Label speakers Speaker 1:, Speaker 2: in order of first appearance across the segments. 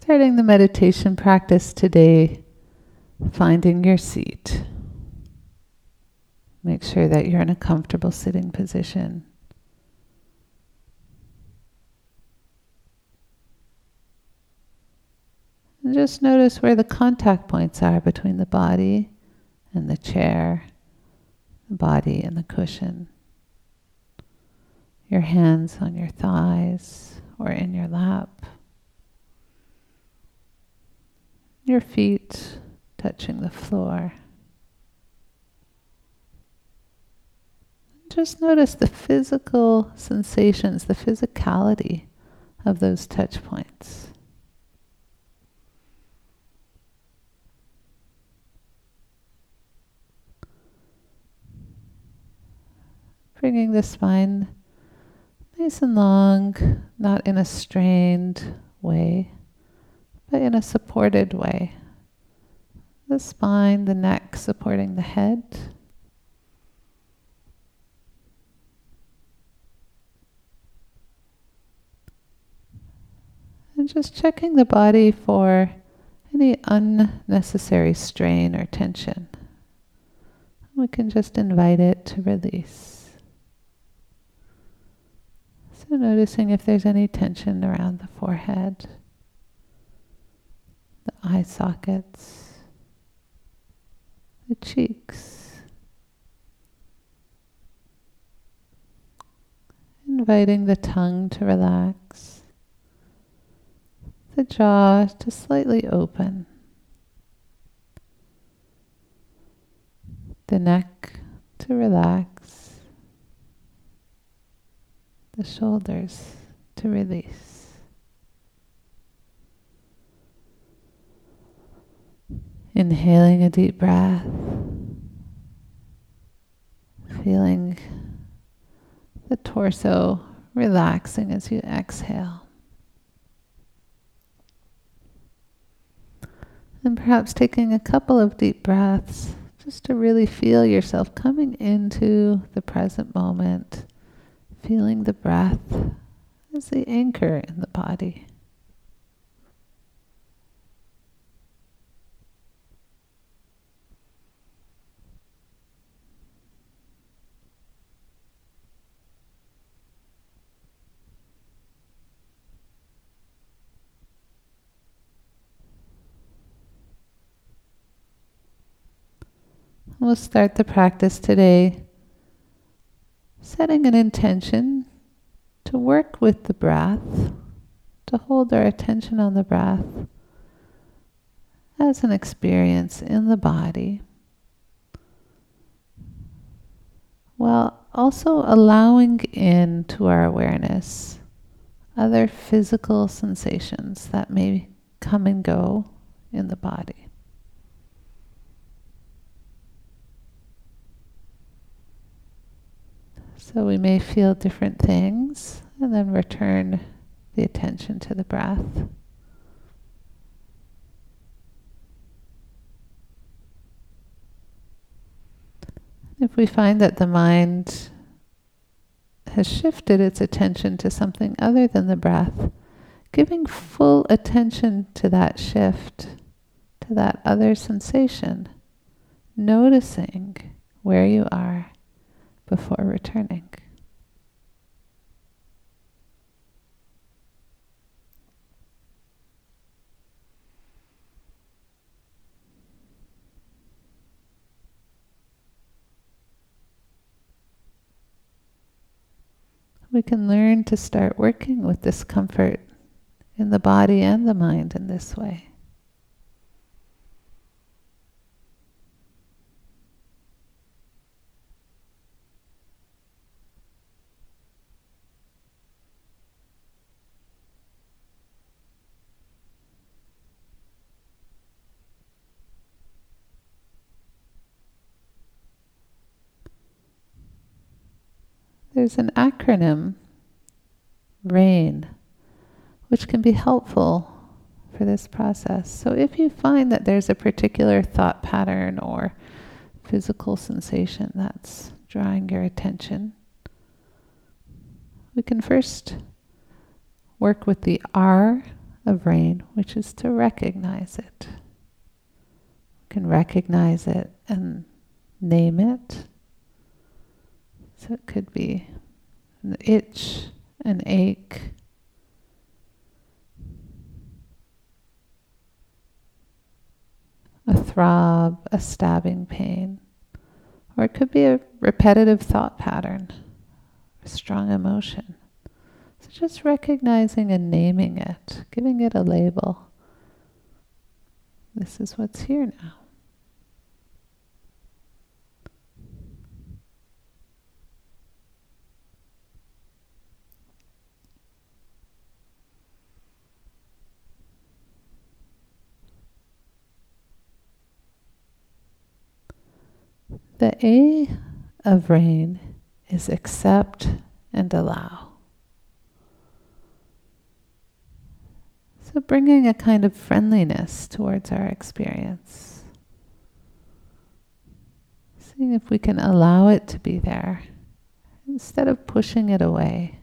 Speaker 1: Starting the meditation practice today, finding your seat. Make sure that you're in a comfortable sitting position. And just notice where the contact points are between the body and the chair, the body and the cushion. Your hands on your thighs or in your lap. Your feet touching the floor. Just notice the physical sensations, the physicality of those touch points. Bringing the spine nice and long, not in a strained way, but in a supported way. The spine, the neck supporting the head. And just checking the body for any unnecessary strain or tension. We can just invite it to release. So noticing if there's any tension around the forehead, the eye sockets, the cheeks. Inviting the tongue to relax, the jaw to slightly open, the neck to relax, the shoulders to release. Inhaling a deep breath, feeling the torso relaxing as you exhale. And perhaps taking a couple of deep breaths just to really feel yourself coming into the present moment, feeling the breath as the anchor in the body. We'll start the practice today setting an intention to work with the breath, to hold our attention on the breath as an experience in the body, while also allowing into our awareness other physical sensations that may come and go in the body. So we may feel different things and then return the attention to the breath. If we find that the mind has shifted its attention to something other than the breath, giving full attention to that shift, to that other sensation, noticing where you are before returning. We can learn to start working with discomfort in the body and the mind in this way. There's an acronym, RAIN, which can be helpful for this process. So if you find that there's a particular thought pattern or physical sensation that's drawing your attention, we can first work with the R of rain, which is to recognize it. You can recognize it and name it. So it could be an itch, an ache, a throb, a stabbing pain, or it could be a repetitive thought pattern, a strong emotion. So just recognizing and naming it, giving it a label. This is what's here now. The A of rain is accept and allow. So bringing a kind of friendliness towards our experience. Seeing if we can allow it to be there instead of pushing it away.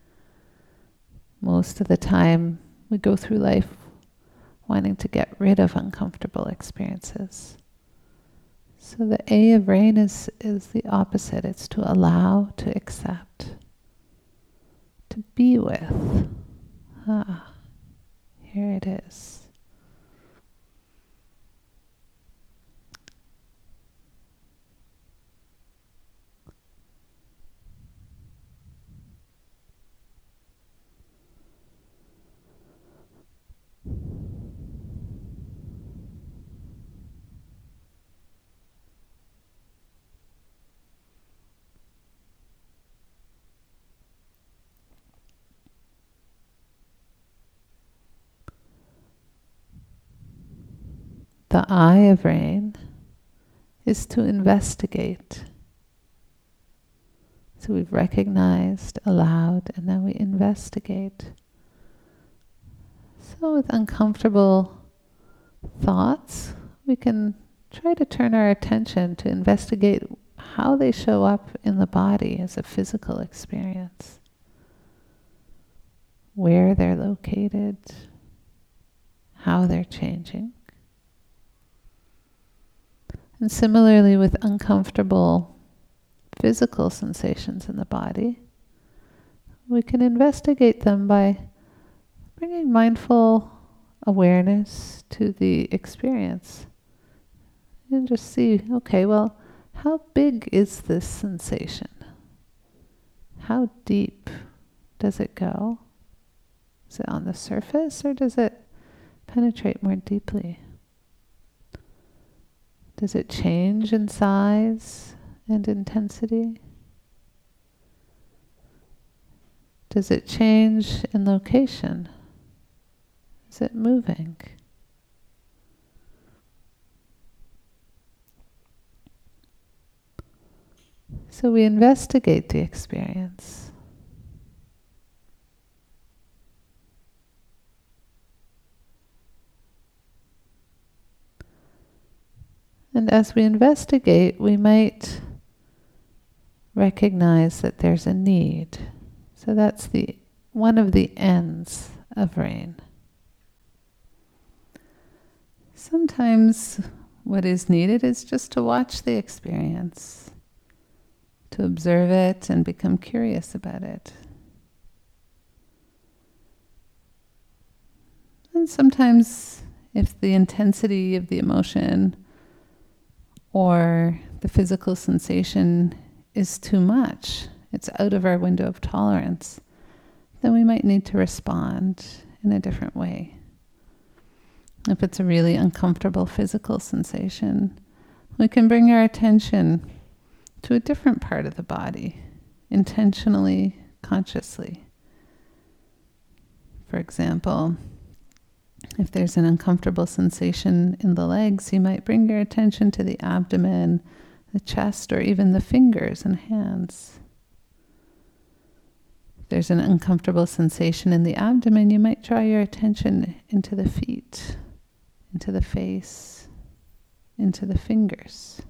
Speaker 1: Most of the time we go through life wanting to get rid of uncomfortable experiences. So the A of rain is the opposite. It's to allow, to accept, to be with. Here it is. The I of rain is to investigate. So we've recognized, allowed, and now we investigate. So with uncomfortable thoughts, we can try to turn our attention to investigate how they show up in the body as a physical experience, where they're located, how they're changing. And similarly with uncomfortable physical sensations in the body, we can investigate them by bringing mindful awareness to the experience. And just see, okay, well, how big is this sensation? How deep does it go? Is it on the surface or does it penetrate more deeply? Does it change in size and intensity? Does it change in location? Is it moving? So we investigate the experience. And as we investigate, we might recognize that there's a need. So that's one of the ends of rain. Sometimes what is needed is just to watch the experience, to observe it and become curious about it. And sometimes if the intensity of the emotion or the physical sensation is too much, it's out of our window of tolerance, then we might need to respond in a different way. If it's a really uncomfortable physical sensation, we can bring our attention to a different part of the body, intentionally, consciously. For example, if there's an uncomfortable sensation in the legs, you might bring your attention to the abdomen, the chest, or even the fingers and hands. If there's an uncomfortable sensation in the abdomen, you might draw your attention into the feet, into the face, into the fingers.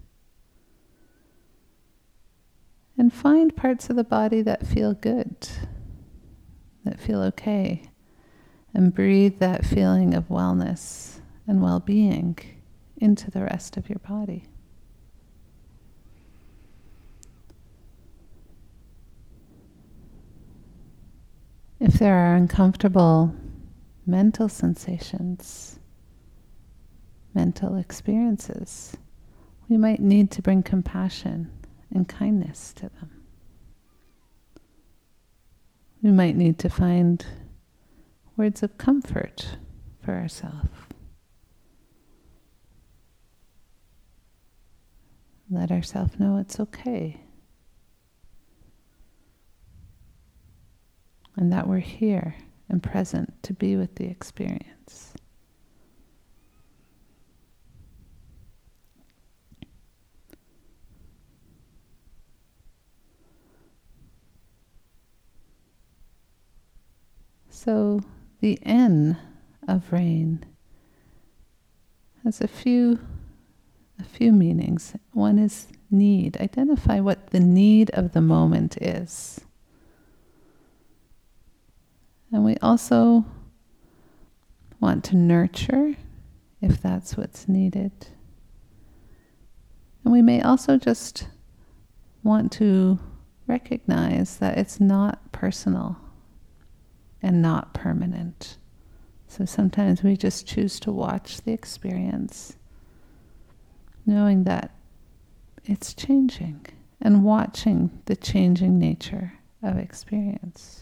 Speaker 1: And find parts of the body that feel good, that feel okay. And breathe that feeling of wellness and well-being into the rest of your body. If there are uncomfortable mental sensations, mental experiences, we might need to bring compassion and kindness to them. We might need to find words of comfort for ourselves. Let ourselves know it's okay. And that we're here and present to be with the experience. So the N of rain has a few meanings. One is need. Identify what the need of the moment is. And we also want to nurture, if that's what's needed. And we may also just want to recognize that it's not personal and not permanent. So sometimes we just choose to watch the experience, knowing that it's changing and watching the changing nature of experience.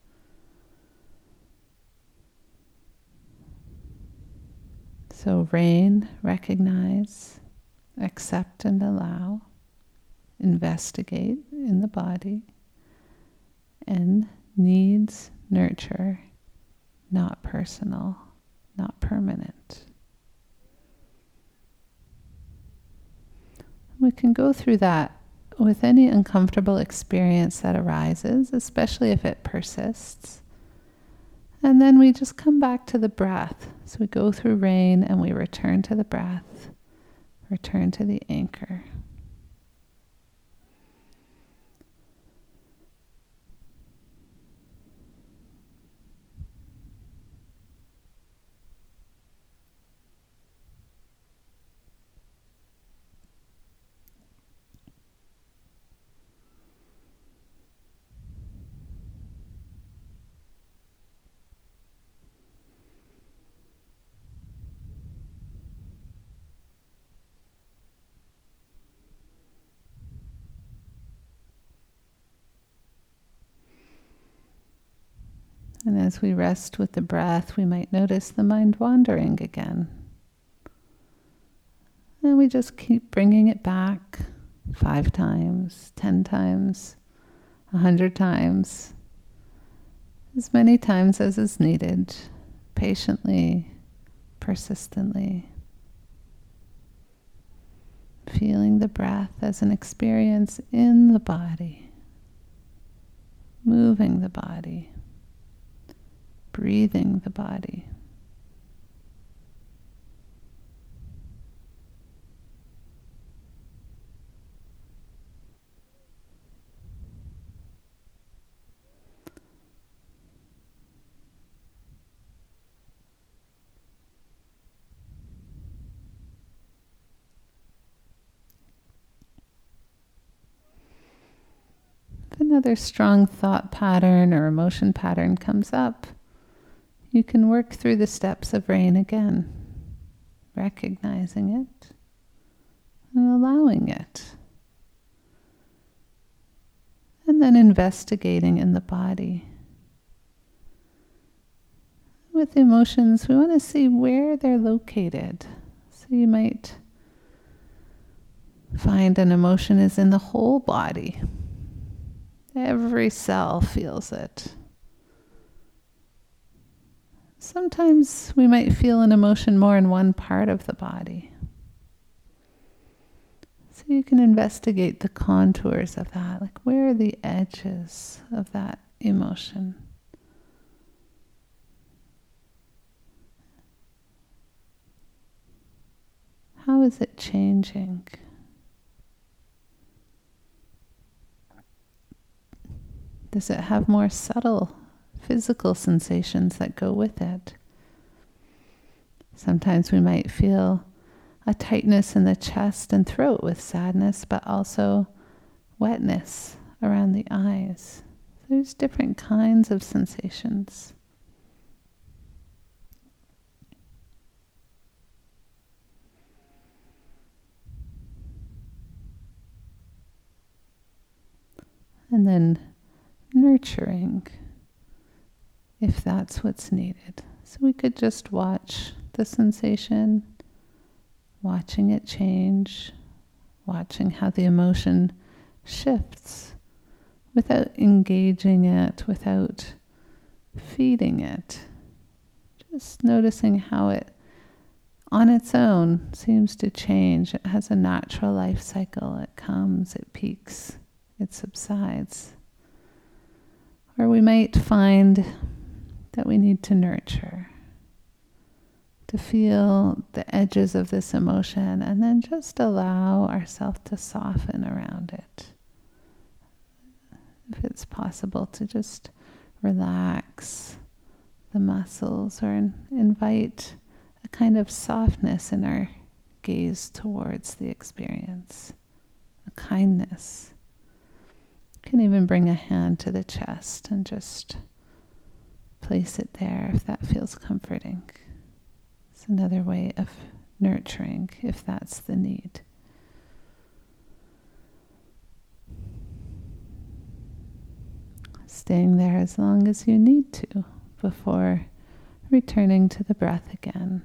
Speaker 1: So rain, recognize, accept and allow, investigate in the body, and needs, nurture, not personal, not permanent. We can go through that with any uncomfortable experience that arises, especially if it persists. And then we just come back to the breath. So we go through rain and we return to the breath, return to the anchor. And as we rest with the breath, we might notice the mind wandering again. And we just keep bringing it back 5 times, 10 times, 100 times, as many times as is needed, patiently, persistently. Feeling the breath as an experience in the body, moving the body, breathing the body. If another strong thought pattern or emotion pattern comes up, you can work through the steps of rain again, recognizing it and allowing it. And then investigating in the body. With emotions, we want to see where they're located. So you might find an emotion is in the whole body. Every cell feels it. Sometimes we might feel an emotion more in one part of the body. So you can investigate the contours of that, like where are the edges of that emotion? How is it changing? Does it have more subtle physical sensations that go with it. Sometimes we might feel a tightness in the chest and throat with sadness, but also wetness around the eyes. There's different kinds of sensations. And then nurturing, if that's what's needed. So we could just watch the sensation, watching it change, watching how the emotion shifts without engaging it, without feeding it. Just noticing how it, on its own, seems to change. It has a natural life cycle. It comes, it peaks, it subsides. Or we might find that we need to nurture, to feel the edges of this emotion, and then just allow ourselves to soften around it. If it's possible to just relax the muscles or invite a kind of softness in our gaze towards the experience, a kindness. You can even bring a hand to the chest and just place it there if that feels comforting. It's another way of nurturing if that's the need. Staying there as long as you need to before returning to the breath again.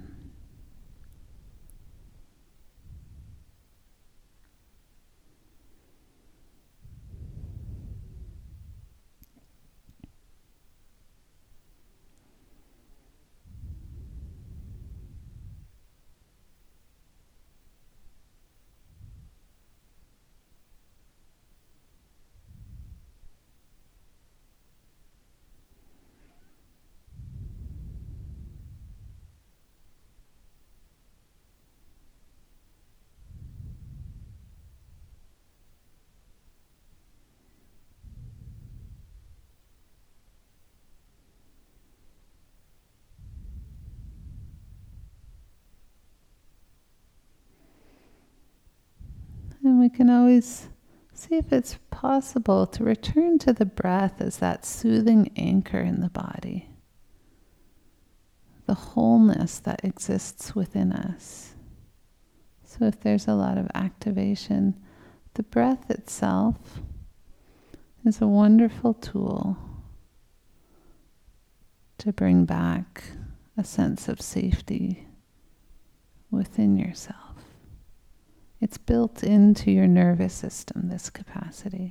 Speaker 1: And we can always see if it's possible to return to the breath as that soothing anchor in the body, the wholeness that exists within us. So if there's a lot of activation, the breath itself is a wonderful tool to bring back a sense of safety within yourself. It's built into your nervous system, this capacity.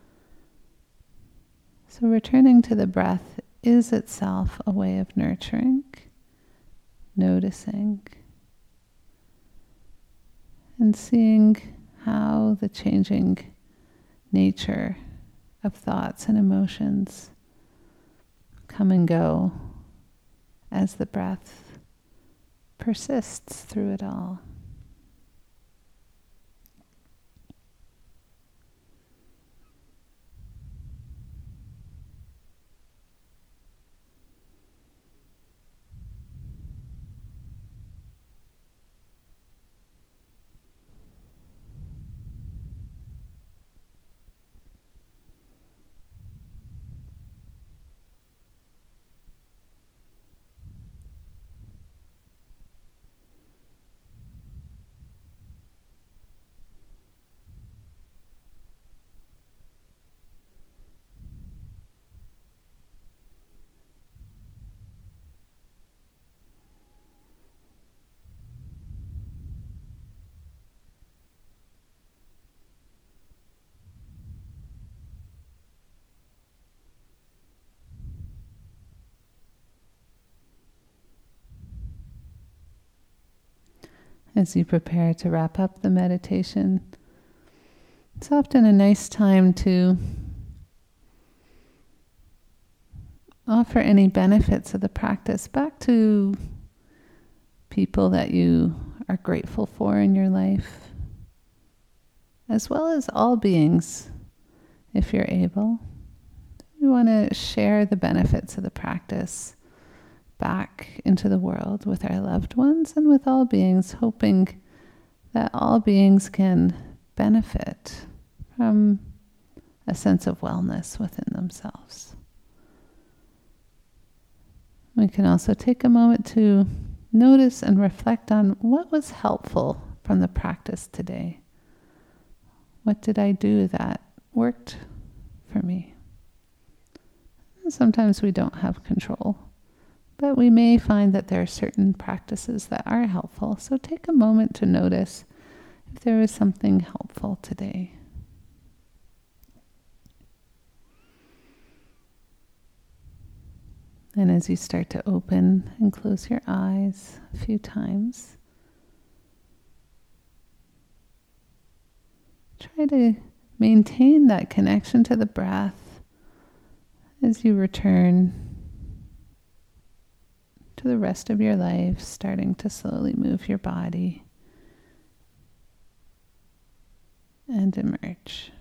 Speaker 1: So returning to the breath is itself a way of nurturing, noticing, and seeing how the changing nature of thoughts and emotions come and go as the breath persists through it all. As you prepare to wrap up the meditation, it's often a nice time to offer any benefits of the practice back to people that you are grateful for in your life, as well as all beings, if you're able. We want to share the benefits of the practice back into the world with our loved ones and with all beings, hoping that all beings can benefit from a sense of wellness within themselves. We can also take a moment to notice and reflect on what was helpful from the practice today. What did I do that worked for me? And sometimes we don't have control, but we may find that there are certain practices that are helpful. So take a moment to notice if there was something helpful today. And as you start to open and close your eyes a few times, try to maintain that connection to the breath as you return to the rest of your life, starting to slowly move your body and emerge.